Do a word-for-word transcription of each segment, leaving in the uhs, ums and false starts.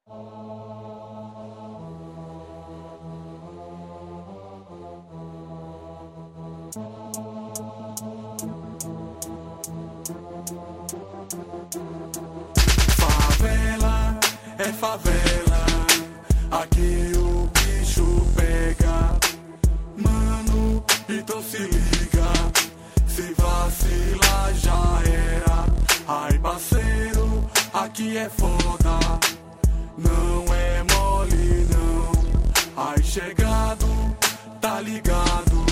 Favela é favela, aqui o bicho pega. Mano, então se liga, se vacilar já era. Ai parceiro, aqui é foda, não é mole não. Ai chegado, tá ligado,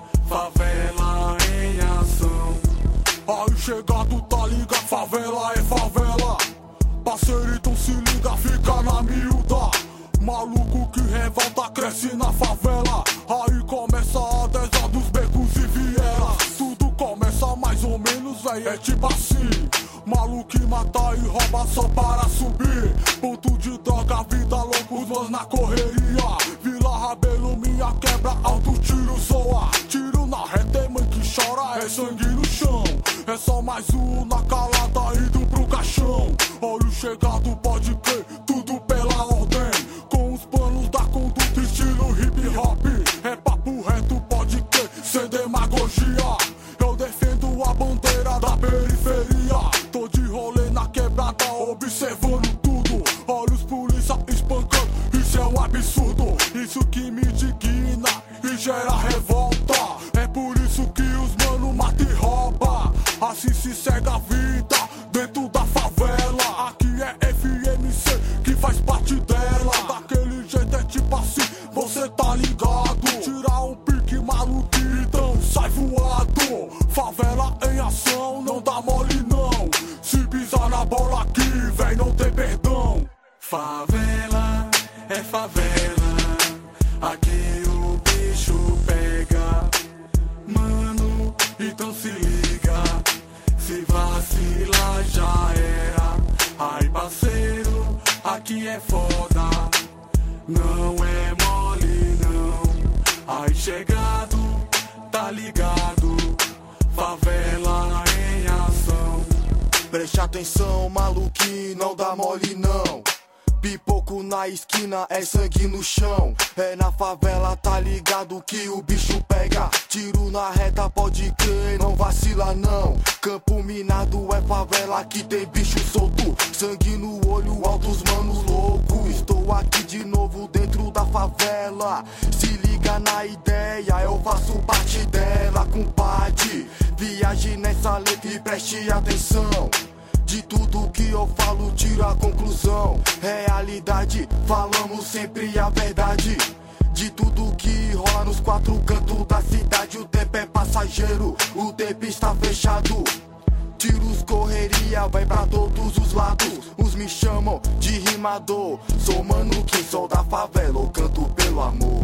favela em ação. Ai chegado, tá ligado, favela é favela. Parceiro, então se liga, fica na miúda. Maluco que revolta, cresce na favela. Aí começa a deza dos becos e vielas. Tudo começa mais ou menos, véi, é tipo assim. Maluco que mata e rouba só para subir. Ponto de droga, vida louca, os mãos na correria. Vila Rabelo, minha quebra, alto tiro soa. Tiro na reta, é mãe que chora, é sangue no chão. É só mais um na calada, indo pro caixão. Olha o chegado, pode crer, tudo pela ordem. Com os panos da conduta, estilo hip hop. É papo reto, pode crer, sem demagogia. Eu defendo a bandeira da periferia. Tô de rolê na quebrada, observando tudo. Olha os polícia espancando, isso é um absurdo. Isso que me digna e gera revolta. É por isso que os mano mata e rouba. Assim se segue a vida dentro da favela. Aqui é F M C que faz parte dela. Daquele jeito é tipo assim, você tá ligado. Tirar um pique maluco, então sai voado. Favela em ação, não dá mole não. Se pisar na bola aqui, véi, não tem perdão. Favela é favela, aqui o bicho pega. Mano, então se liga, se vacilar já era. Ai parceiro, aqui é foda, não é mole não. Ai chegado, tá ligado, favela em ação. Preste atenção, maluquinho, não dá mole não. Pipoco na esquina, é sangue no chão. É na favela, tá ligado que o bicho pega. Tiro na reta, pode crer, não vacila não. Campo minado é favela que tem bicho solto. Sangue no olho, altos manos loucos. Estou aqui de novo dentro da favela. Se liga na ideia, eu faço parte dela, compadre. Viaje nessa letra e preste atenção. De tudo que eu falo, tiro a conclusão. Realidade, falamos sempre a verdade. De tudo que rola nos quatro cantos da cidade. O tempo é passageiro, o tempo está fechado. Tiros, correria, vai pra todos os lados. Uns me chamam de rimador. Sou mano que sou da favela, eu canto pelo amor.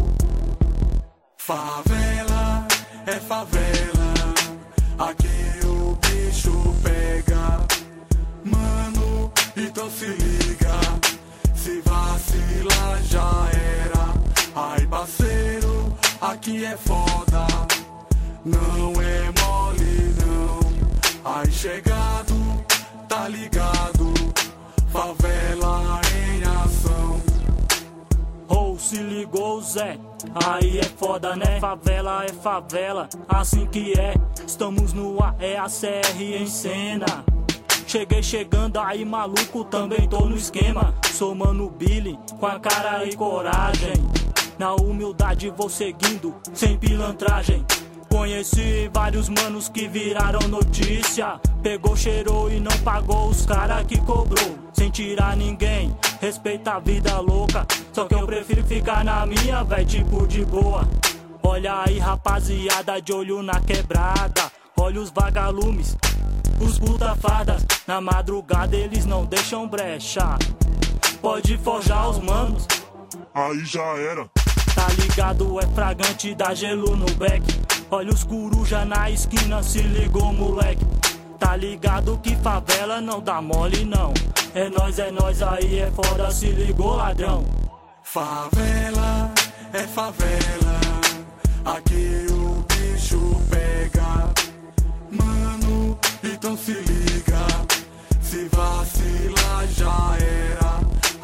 Favela é favela, aqui o bicho pega. Mano, então se liga, se vacilar já era. Ai parceiro, aqui é foda, não é mole não. Ai chegado, tá ligado, favela em ação. Oh, se ligou Zé, aí é foda né? Favela é favela, assim que é. Estamos no ar, é a C R em cena. Cheguei chegando aí maluco, também tô no esquema. Sou mano Billy, com a cara e coragem. Na humildade vou seguindo, sem pilantragem. Conheci vários manos que viraram notícia. Pegou, cheirou e não pagou os cara que cobrou. Sem tirar ninguém, respeita a vida louca. Só que eu prefiro ficar na minha, véi, tipo de boa. Olha aí rapaziada, de olho na quebrada. Olha os vagalumes, os puta fardas. Na madrugada eles não deixam brecha. Pode forjar os manos, aí já era. tá ligado, é fragante, dá gelo no beck. Olha os coruja na esquina, se ligou moleque. Tá ligado que favela não dá mole não. É nós, é nós, aí é foda, se ligou ladrão. Favela é favela, aqui o bicho pega. Mano, então se liga, se vacilar já era. Ai,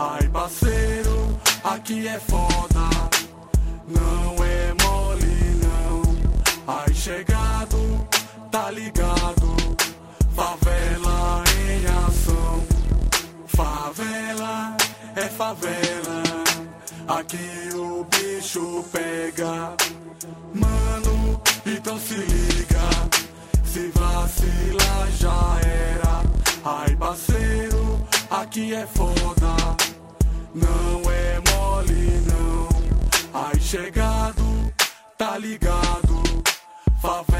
parceiro, aqui é foda, não é mole não. Aí chegado, tá ligado, favela em ação. Favela é favela, aqui o bicho pega. Mano, então se liga, se vacilar já era. Ai parceiro, aqui é foda, não é mole não. Ai chegado, tá ligado, favela